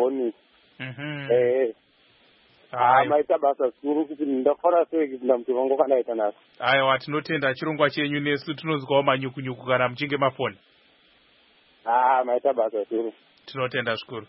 Maita basa zikuru kuti ndafara sei kupinda muchirongo kana ita naso. Aiwa, tinotenda chirongwa chenyu nesu tinozwawo manyukunyuku kana muchinge mafoni. Maita basa zikuru. Tinotenda zvikuru.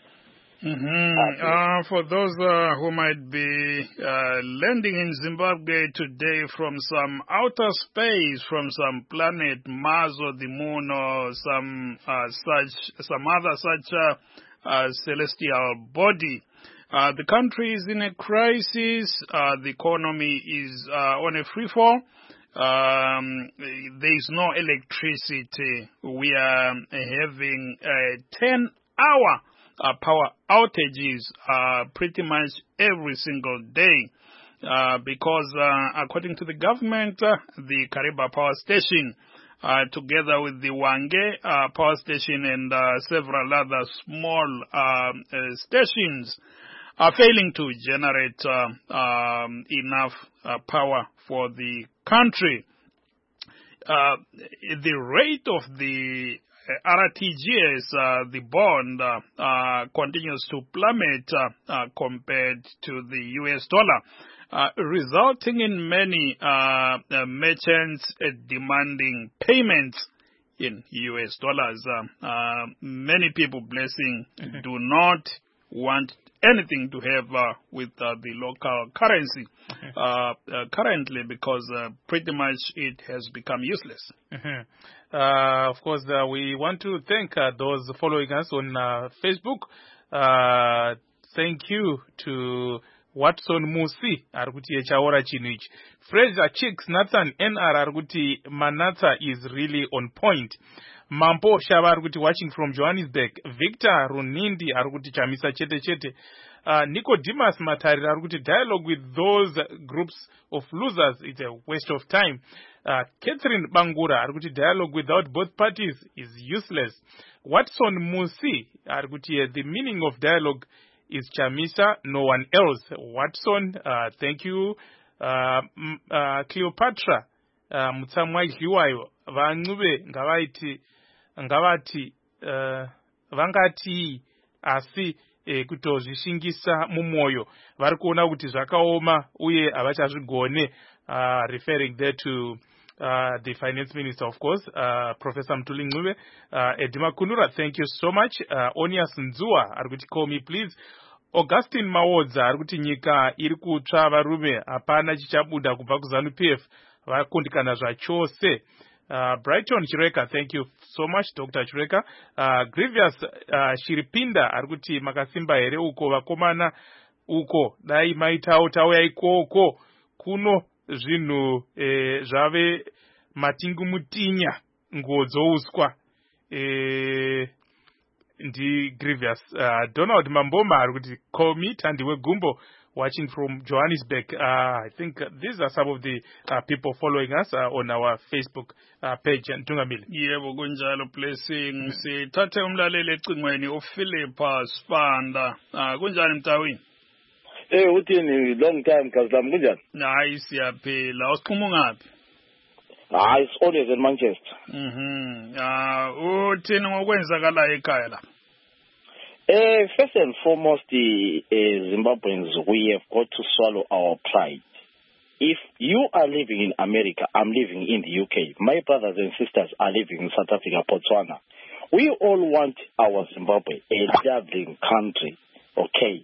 For those who might be landing in Zimbabwe today from some outer space, from some planet Mars or the Moon or some other such celestial body, the country is in a crisis. The economy is on a free fall. There is no electricity. We are having 10-hour power outages pretty much every single day because according to the government, the Kariba power station together with the Wange power station and several other small stations are failing to generate enough power for the country. The rate of the RTGS, the bond, continues to plummet compared to the US dollar, resulting in many merchants demanding payments in US dollars. Many people, blessing, do not want anything to have with the local currency currently because pretty much it has become useless. Of course, we want to thank those following us on Facebook. Thank you to Watson Musi, Arguti Echaora Chinuich. Fraser Chicks Nathan NR Arguti Manata is really on point. Mampo Shava Arguti watching from Johannesburg. Victor Runindi Arguti Chamisa Chete Chete. Nicodemus Matari Arguti dialogue with those groups of losers. It's a waste of time. Catherine Bangura Arguti dialogue without both parties is useless. Watson Musi Arguti the meaning of dialogue is Chamisa, no one else. Watson, thank you. Cleopatra Mutsamwai Hiwayo Vanube Ngavati Vangati Asi kutozvishingisa mumoyo vari kuona kuti zvakaoma uye havachazvigone, referring there to the finance minister, of course, Professor Mtuli Ncube. Edima Kunura, thank you so much. Onias Nzua ari kuti call me please. Augustine Mawodza ari kuti nyika iri kutsva varume, hapana chichabuda kubva kuZANU PF, vakundikana zvachose. Brighton Chireka, thank you so much, Dr. Chireka. Grievous Shiripinda ari kuti makasimba here uko vakomana uko dai maitawo tauya ikoko kuno zvinhu zvave matingumutinya nguo dzouswa. Ndi Grievous. Donald Mamboma ari kuti call me Tandiwe Gumbo watching from Johannesburg. I think these are some of the people following us on our Facebook page. Ntungamile. Yebo kunjalo blessing. Sithathe umlaleli ecingweni uPhilip Spanda. Kunjani Mtawini? Uthini long time Kazlam kunjani? Hayi siyaphila. Usiphuma ngaphi? It's always in Manchester. Uthini ngokwenzakala ekhaya la? First and foremost, the Zimbabweans, we have got to swallow our pride. If you are living in America, I'm living in the UK. My brothers and sisters are living in South Africa, Botswana. We all want our Zimbabwe a loving country, okay?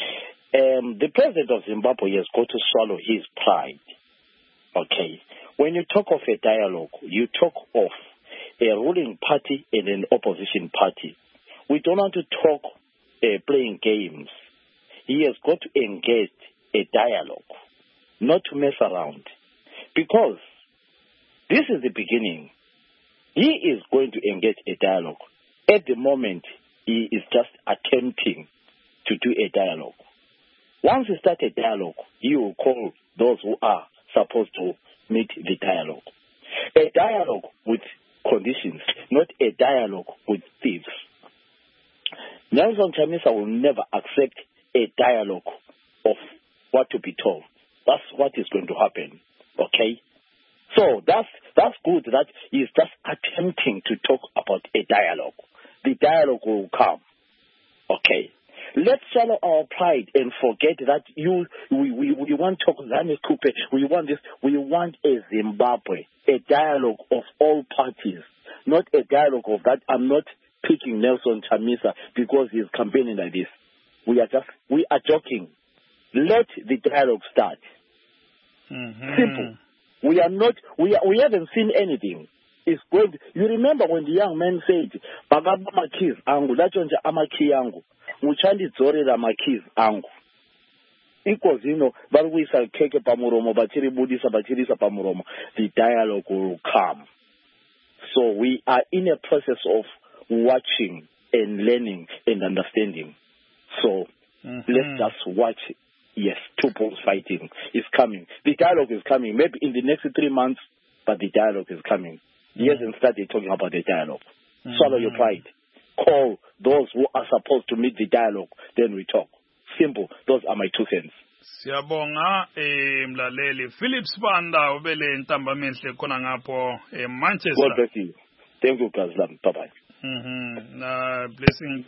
The president of Zimbabwe has got to swallow his pride, okay? When you talk of a dialogue, you talk of a ruling party and an opposition party. We don't want to talk playing games. He has got to engage a dialogue, not to mess around. Because this is the beginning. He is going to engage a dialogue. At the moment, he is just attempting to do a dialogue. Once he starts a dialogue, he will call those who are supposed to meet the dialogue. A dialogue with conditions, not a dialogue with thieves. Nelson Chamisa will never accept a dialogue of what to be told. That's what is going to happen, okay? So that's good that he is just attempting to talk about a dialogue. The dialogue will come, okay? Let's swallow our pride and forget that we want to talk Coupe, we want this, we want a Zimbabwe, a dialogue of all parties, not a dialogue of that. I'm not picking Nelson Chamisa because he's campaigning like this. We are joking. Let the dialogue start. Mm-hmm. Simple. We haven't seen anything. It's good. You remember when the young man said, "Bagaba makis angu, lachonja amaki angu, muchandi zorera makis angu." Because barwisa keke pamuromo, bachiri budisa pamuromo. The dialogue will come. So we are in a process of watching and learning and understanding. So let's just watch. Yes, 2 poles fighting is coming. The dialogue is coming. Maybe in the next 3 months, but the dialogue is coming. He hasn't started talking about the dialogue. Swallow your pride. Call those who are supposed to meet the dialogue. Then we talk. Simple. Those are my 2 cents. Siyabonga mlaleli Philip Sibanda ubele ntamba menhle khona ngapho Manchester. God bless you. Thank you, Kazlam. Bye bye. Blessing.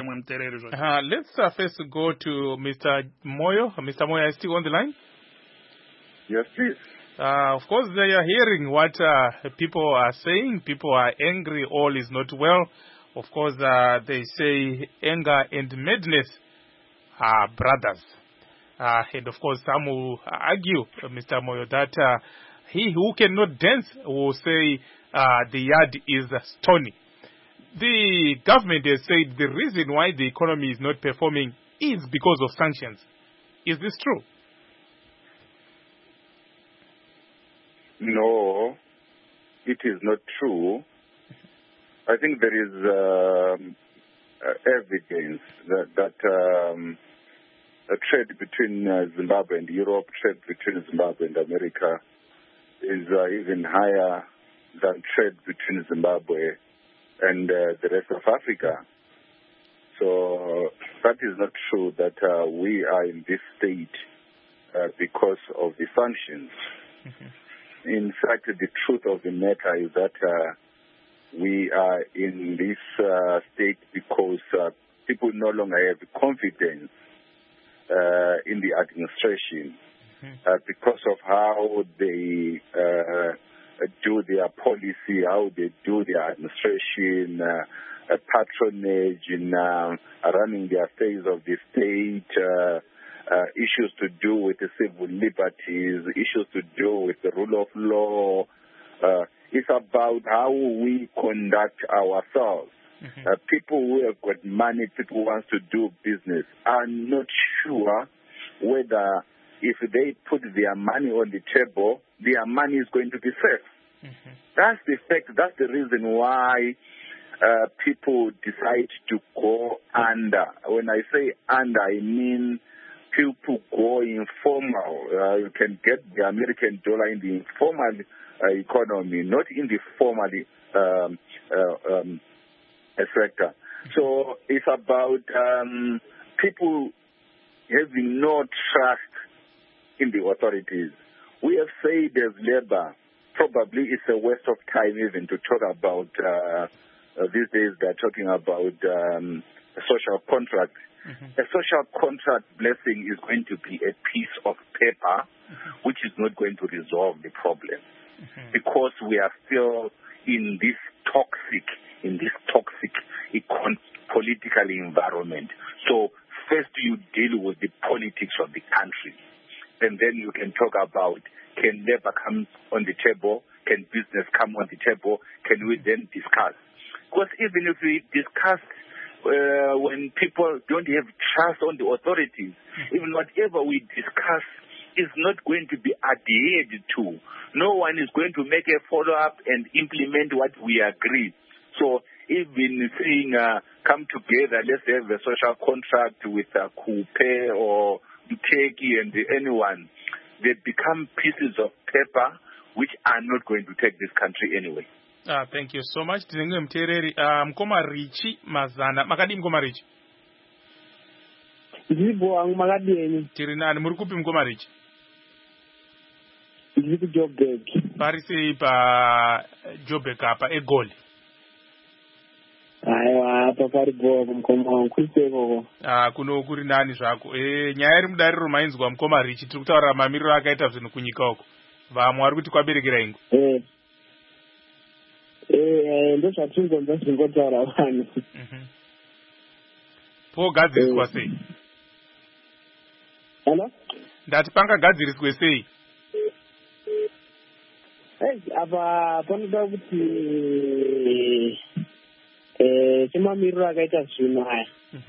Let's first go to Mr. Moyo. Mr. Moyo, are you still on the line? Yes, please. Of course, they are hearing what people are saying. People are angry. All is not well. Of course, they say anger and madness are brothers. And of course, some will argue, Mr. Moyo, that he who cannot dance will say the yard is stony. The government has said the reason why the economy is not performing is because of sanctions. Is this true? No, it is not true. I think there is evidence that a trade between Zimbabwe and Europe, trade between Zimbabwe and America is even higher than trade between Zimbabwe and the rest of Africa. So that is not true that we are in this state because of the sanctions. In fact, the truth of the matter is that we are in this state because people no longer have confidence in the administration because of how they do their policy, how they do their administration, patronage in running the affairs of the state, issues to do with the civil liberties, issues to do with the rule of law. It's about how we conduct ourselves. People who have got money, people who want to do business, are not sure whether if they put their money on the table, their money is going to be safe. That's the fact. That's the reason why people decide to go under. When I say under, I mean people go informal. You can get the American dollar in the informal economy, not in the formal sector. So it's about people having no trust in the authorities. We have said as Labour, probably it's a waste of time even to talk about, these days they're talking about a social contract. A social contract blessing is going to be a piece of paper which is not going to resolve the problem because we are still in this toxic political environment. So first you deal with the politics of the country, and then you can talk about can labor come on the table, can business come on the table, can we then discuss? Because even if we discuss when people don't have trust on the authorities, even whatever we discuss is not going to be adhered to. No one is going to make a follow-up and implement what we agree. So even saying come together, let's have a social contract with Coupe or Muteki and anyone, they become pieces of paper which are not going to take this country anyway. Thank you so much. Tinenge mtereri Mkoma Richi Mazana. Makadi Mkoma Richi? Zibo ang makadieni. Tirinani murikupi Mkoma Richi? Zibo Joburg. Parisi pa Joburg apa egoli. Aiwa papari bo Mkoma kuiseko. Kuno kuri nani zvako. Nyaya iri mudariro mainzwa Mkoma Richi tiri kutaura mamiriro akaita zvinhu kunyika uko. Vamwe vari kuti kwaberekera ingo. Ndozvatingonza zvingotaura vanhu. Pogadziriswa sei? Hello? Ndati pangagadziriswe sei? Apa panoda kuti semamiriro akaita zvinhu aya.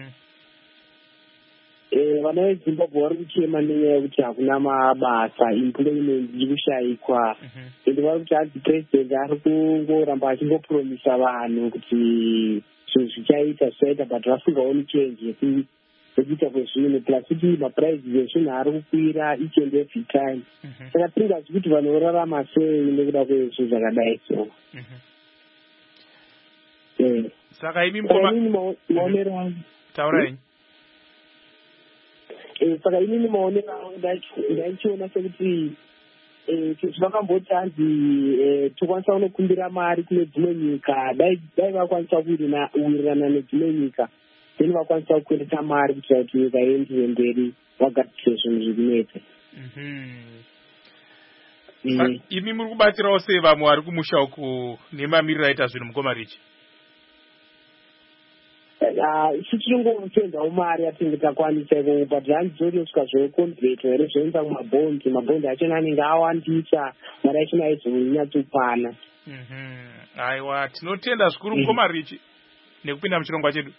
Vana veZimbabwe vari kuchema nenyaya yekuti hakuna mabasa, employment iri kushayikwa. Ende vari kuti hadzi president ari kungoramba achingopromisa vanhu kuti zvinhu zvichaita but vasingaoni change yekuita kwezvinhu, plus kuti mapuraizi ezvinhu ari kukwira each and every time. Saka tingazi kuti vanhu vorarama sei nekuda kwezvinhu zvakadai so. Saka imi maonero angu. Taurai. Saka inini maonero angu ndaichiona sekuti zvakamboti hanzi tokwanisa kunokumbira mari kune dzimwe nyika, dai vakwanisa kuwirirana nedzimwe nyika, then vakwanisa kuendesa mari kuitira kuti nyika ienderere mberi vagadzirise zvinhu zviri kunetsa. Imi muri kubatirawo sei vamwe vari kumusha uku nemamiriro aita zvinhu Mukoma Richi? Isu tiringotendzawo mari yatinenge takwanisa ikoko, but handizoreswa zveconvert here zvoenda kumabhondi achona anenge awandisa, mari yachona aizonyatsopana. Aiwa, tinotenda zvikuru Mukoma Richi nekupinda muchirongwa chedu.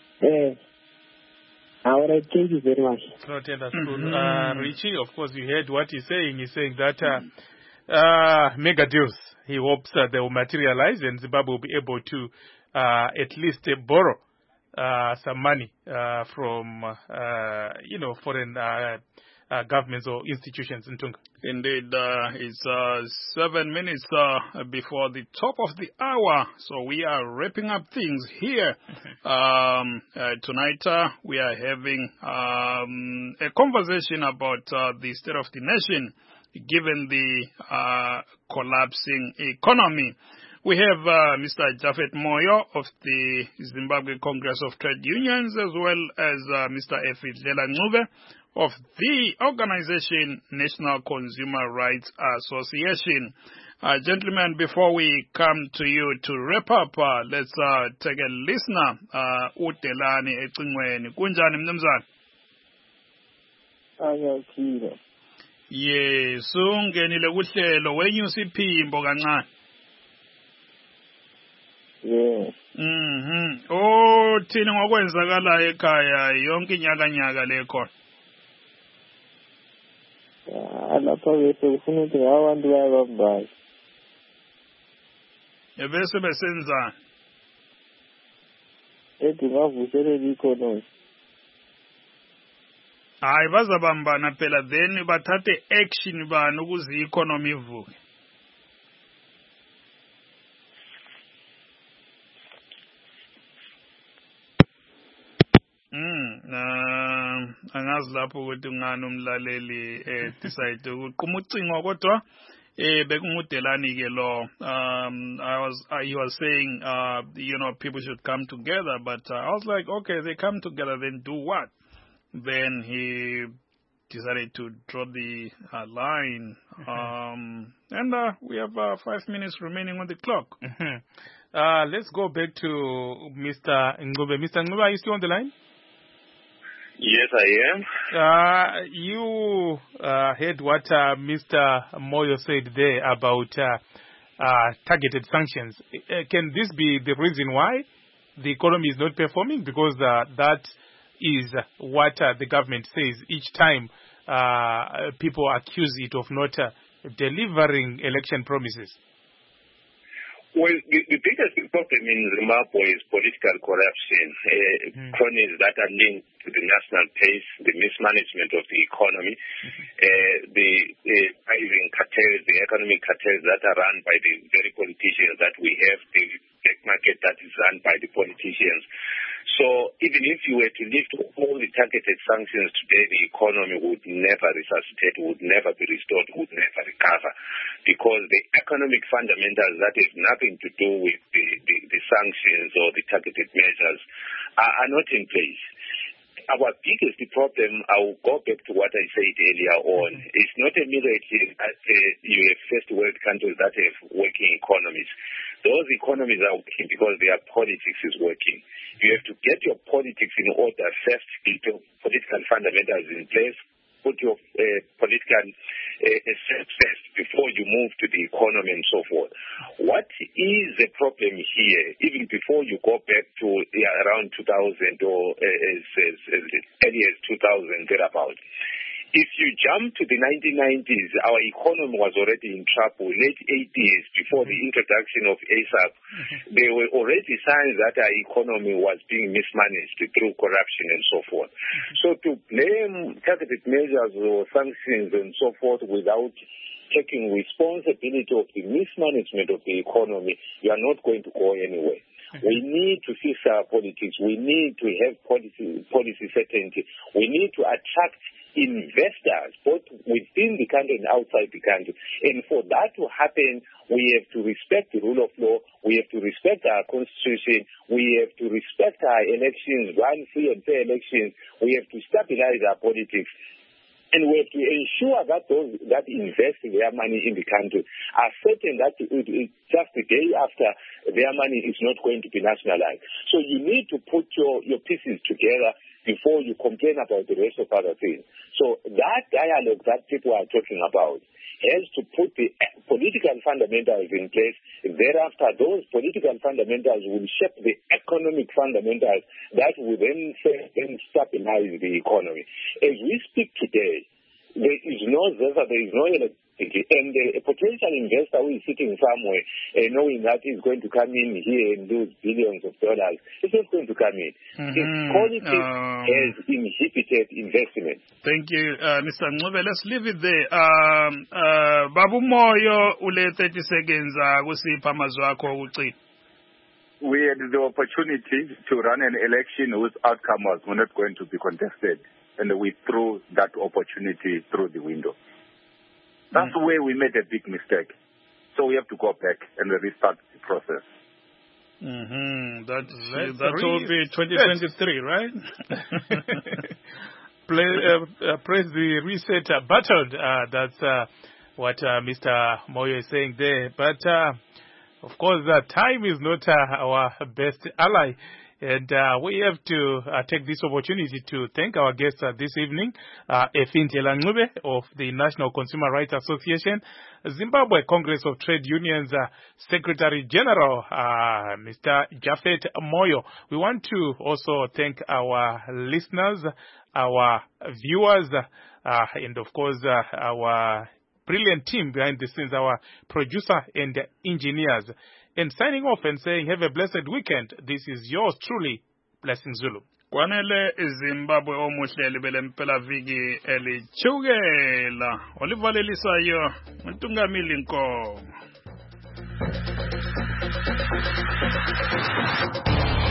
All right, thank you very much. Tinotenda zvikuru. Richi, of course, you heard what he's saying. He's saying that mega deals, he hopes they will materialize and Zimbabwe will be able to at least borrow some money from foreign governments or institutions in Tunga. Indeed, it's 7 minutes before the top of the hour, so we are wrapping up things here. Tonight we are having a conversation about the state of the nation given the collapsing economy. We have Mr. Japhet Moyo of the Zimbabwe Congress of Trade Unions, as well as Mr. Efidlela Ncube of the organization National Consumer Rights Association. Gentlemen, before we come to you to wrap up, let's take a listener. Udelani Ecingweni. Kunjani mnumzana? Ayaphila. Yes, ungenile kuhlelo wenyusa iphimbo kancane. Yeah. Oh, thina ngokwenzakala ekhaya yonke inyakanyaka lekhona. Lapha bese kufuna ukuthi abantu bayabambaza. Ebese besenzani? Ethi bavuselela i-economy. Hayi bazabambana phela then bathathe action bani ukuze i-economy ivuke. Angazi lapho ukuthi ngani umlaleli decide ukuqhuma ucingo, kodwa Bekungudelani ke lo. He was saying, people should come together, but I was like, okay, they come together, then do what? Then he decided to draw the line. And we have 5 minutes remaining on the clock. Let's go back to Mr. Ngube. Mr. Ngube, are you still on the line? Yes, I am. You heard what Mr. Moyo said there about targeted sanctions. Can this be the reason why the economy is not performing? Because that is what the government says each time people accuse it of not delivering election promises. Well, the biggest problem in Zimbabwe is political corruption, cronies that are linked to the national pace, the mismanagement of the economy, the rising cartels, the economic cartels that are run by the very politicians that we have, the black market that is run by the politicians. So even if you were to lift all the targeted sanctions today, the economy would never resuscitate, would never be restored, would never recover, because the economic fundamentals that have nothing to do with the sanctions or the targeted measures are not in place. Our biggest problem, I will go back to what I said earlier on, it's not a miracle that you have first world countries that have working economies. Those economies are working because their politics is working. You have to get your politics in order first, get your political fundamentals in place, put your political success before you move to the economy and so forth. What is the problem here, even before you go back to around 2000 or as early as 2000, thereabouts? If you jump to the 1990s, our economy was already in trouble. Late 80s, before the introduction of ASAP, there were already signs that our economy was being mismanaged through corruption and so forth. So to blame targeted measures or sanctions and so forth without taking responsibility of the mismanagement of the economy, you are not going to go anywhere. We need to fix our politics. We need to have policy certainty. We need to attract investors, both within the country and outside the country. And for that to happen, we have to respect the rule of law. We have to respect our constitution. We have to respect our elections, run free and fair elections. We have to stabilize our politics. And we have to ensure that those that invest their money in the country are certain that just the day after their money is not going to be nationalized. So you need to put your pieces together before you complain about the rest of other things. So that dialogue that people are talking about has to put the political fundamentals in place. Thereafter, those political fundamentals will shape the economic fundamentals that will then stabilize the economy. As we speak today, there is no electricity, and a potential investor who is sitting somewhere knowing that he's going to come in here and lose billions of dollars, it's not going to come in. Politics has inhibited investment. Thank you, Mr. Ngube. Let's leave it there. Babu Moyo, ule 30 seconds, kusipha amazwi akho ukucina. We had the opportunity to run an election whose outcome was not going to be contested, and we threw that opportunity through the window. That's where we made a big mistake. So we have to go back and restart the process. That will be 2023, right? Press the reset button. That's what Mr. Moyo is saying there. But, of course, time is not our best ally. And we have to take this opportunity to thank our guests this evening, Efintela Ngube of the National Consumer Rights Association, Zimbabwe Congress of Trade Unions Secretary General, Mr. Japhet Moyo. We want to also thank our listeners, our viewers, and of course our brilliant team behind the scenes, our producer and engineers. And signing off and saying, have a blessed weekend. This is yours truly, Blessing Zulu. Kwanele Zimbabwe omuhle libele mpela viki elichukela. Olivalelisayo, Ntungamili Nkomo.